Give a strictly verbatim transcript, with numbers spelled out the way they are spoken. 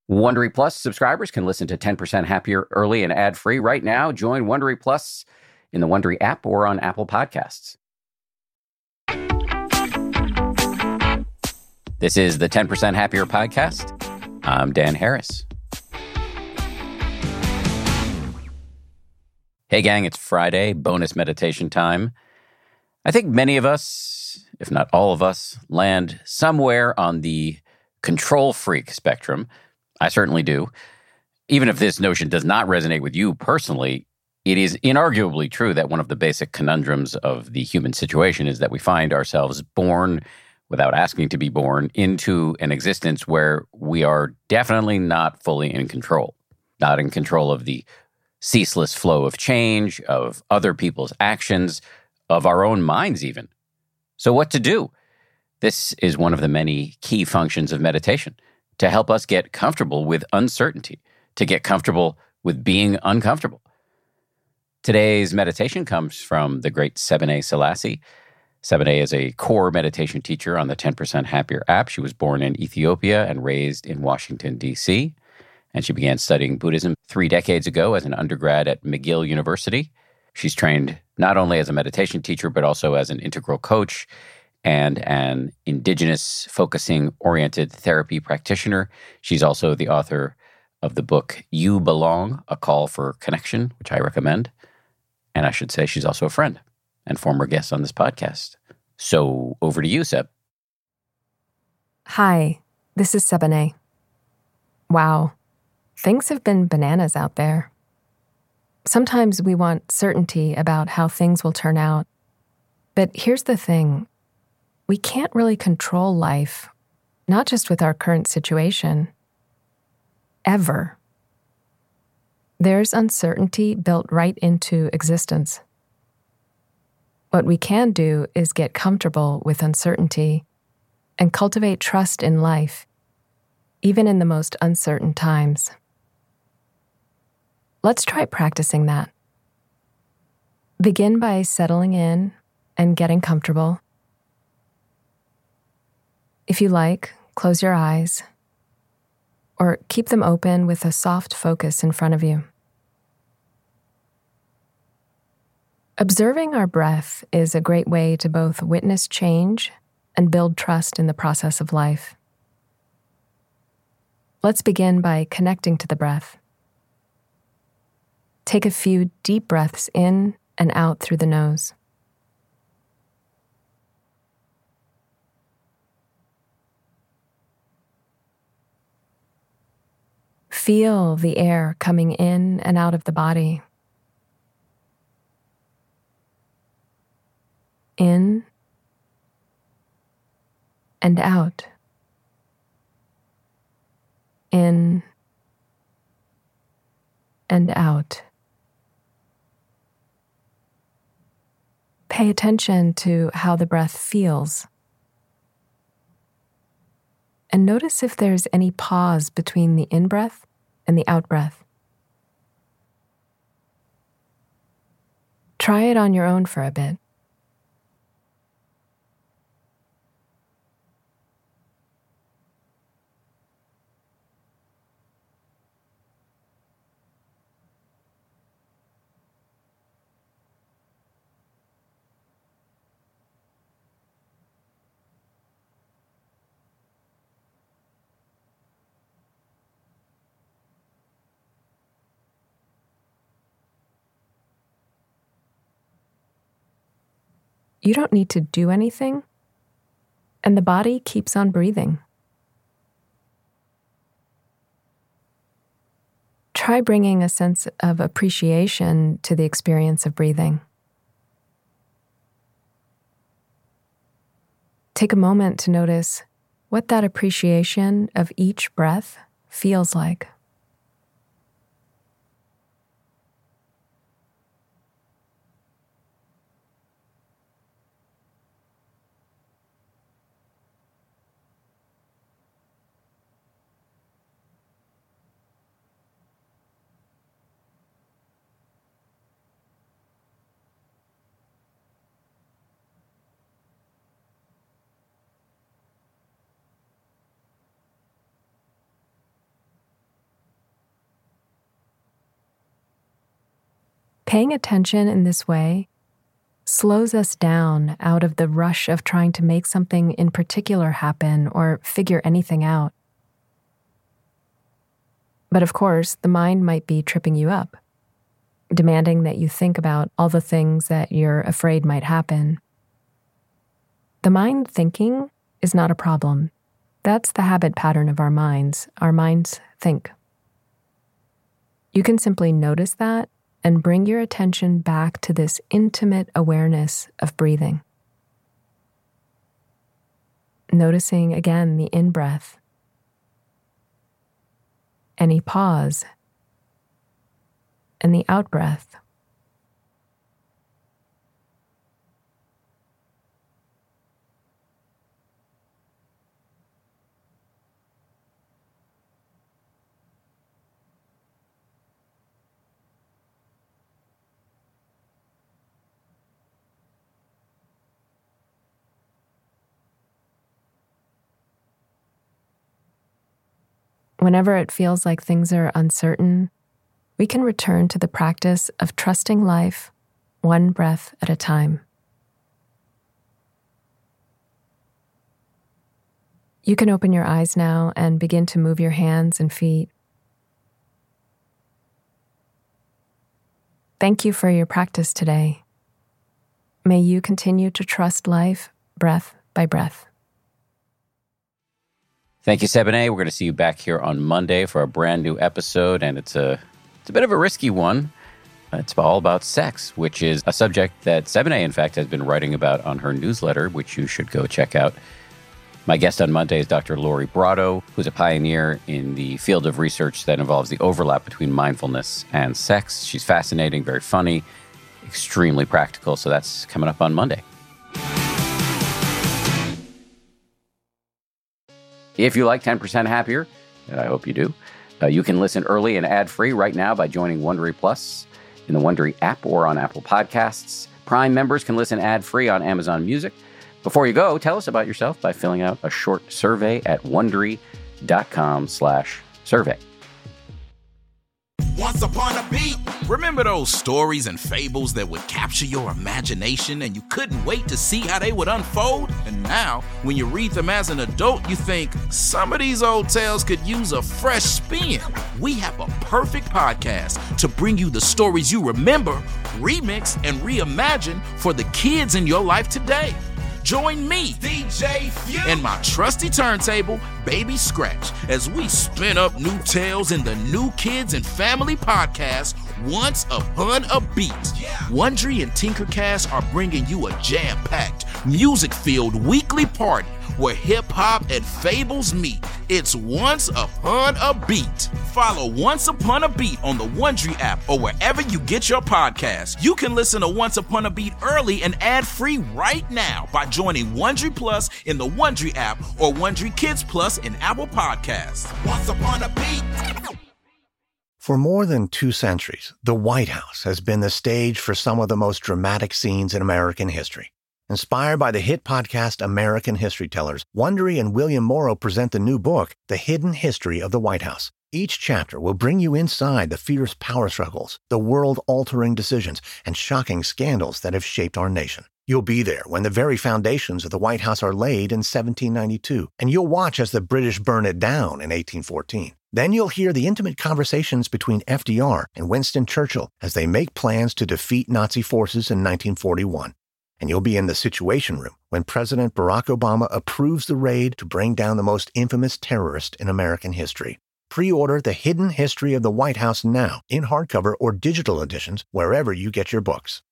Wondery Plus subscribers can listen to ten percent Happier early and ad-free right now. Join Wondery Plus in the Wondery app or on Apple Podcasts. This is the ten percent Happier podcast. I'm Dan Harris. Hey gang, it's Friday, bonus meditation time. I think many of us, if not all of us, land somewhere on the control freak spectrum. I certainly do. Even if this notion does not resonate with you personally, it is inarguably true that one of the basic conundrums of the human situation is that we find ourselves born without asking to be born into an existence where we are definitely not fully in control, not in control of the ceaseless flow of change, of other people's actions, of our own minds even. So what to do? This is one of the many key functions of meditation, to help us get comfortable with uncertainty, to get comfortable with being uncomfortable. Today's meditation comes from the great Sebene Selassie. Sebene is a core meditation teacher on the ten percent Happier app. She was born in Ethiopia and raised in Washington, D C, and she began studying Buddhism three decades ago as an undergrad at McGill University. She's trained not only as a meditation teacher, but also as an integral coach and an indigenous focusing oriented therapy practitioner. She's also the author of the book You Belong, A Call for Connection, which I recommend. And I should say she's also a friend and former guest on this podcast. So over to you, Seb. Hi, this is Sebene. Wow. Things have been bananas out there. Sometimes we want certainty about how things will turn out. But here's the thing. We can't really control life, not just with our current situation. Ever. There's uncertainty built right into existence. What we can do is get comfortable with uncertainty and cultivate trust in life, even in the most uncertain times. Let's try practicing that. Begin by settling in and getting comfortable. If you like, close your eyes, or keep them open with a soft focus in front of you. Observing our breath is a great way to both witness change and build trust in the process of life. Let's begin by connecting to the breath. Take a few deep breaths in and out through the nose. Feel the air coming in and out of the body. In and out. In and out. Pay attention to how the breath feels. And notice if there's any pause between the in-breath and the out-breath. Try it on your own for a bit. You don't need to do anything, and the body keeps on breathing. Try bringing a sense of appreciation to the experience of breathing. Take a moment to notice what that appreciation of each breath feels like. Paying attention in this way slows us down out of the rush of trying to make something in particular happen or figure anything out. But of course, the mind might be tripping you up, demanding that you think about all the things that you're afraid might happen. The mind thinking is not a problem. That's the habit pattern of our minds. Our minds think. You can simply notice that and bring your attention back to this intimate awareness of breathing. Noticing again the in-breath, any pause, and the out-breath. Whenever it feels like things are uncertain, we can return to the practice of trusting life one breath at a time. You can open your eyes now and begin to move your hands and feet. Thank you for your practice today. May you continue to trust life breath by breath. Thank you, Sebene. We're going to see you back here on Monday for a brand new episode, and it's a it's a bit of a risky one. It's all about sex, which is a subject that Sebene, in fact, has been writing about on her newsletter, which you should go check out. My guest on Monday is Doctor Lori Brotto, who's a pioneer in the field of research that involves the overlap between mindfulness and sex. She's fascinating, very funny, extremely practical, so that's coming up on Monday. If you like ten percent Happier, and I hope you do, uh, you can listen early and ad-free right now by joining Wondery Plus in the Wondery app or on Apple Podcasts. Prime members can listen ad-free on Amazon Music. Before you go, tell us about yourself by filling out a short survey at Wondery.com slash survey. Once upon a beat. Remember those stories and fables that would capture your imagination and you couldn't wait to see how they would unfold? And now, when you read them as an adult, you think, some of these old tales could use a fresh spin. We have a perfect podcast to bring you the stories you remember, remix, and reimagine for the kids in your life today. Join me, D J Few, and my trusty turntable, Baby Scratch, as we spin up new tales in the New Kids and Family podcast, Once Upon a Beat. Yeah. Wondery and Tinkercast are bringing you a jam-packed, music-filled weekly party where hip-hop and fables meet. It's Once Upon a Beat. Follow Once Upon a Beat on the Wondery app or wherever you get your podcasts. You can listen to Once Upon a Beat early and ad-free right now by joining Wondery Plus in the Wondery app or Wondery Kids Plus in Apple Podcasts. Once Upon a Beat. For more than two centuries, the White House has been the stage for some of the most dramatic scenes in American history. Inspired by the hit podcast American History Tellers, Wondery and William Morrow present the new book, The Hidden History of the White House. Each chapter will bring you inside the fierce power struggles, the world-altering decisions, and shocking scandals that have shaped our nation. You'll be there when the very foundations of the White House are laid in seventeen ninety-two, and you'll watch as the British burn it down in eighteen fourteen. Then you'll hear the intimate conversations between F D R and Winston Churchill as they make plans to defeat Nazi forces in nineteen forty-one. And you'll be in the Situation Room when President Barack Obama approves the raid to bring down the most infamous terrorist in American history. Pre-order The Hidden History of the White House now in hardcover or digital editions wherever you get your books.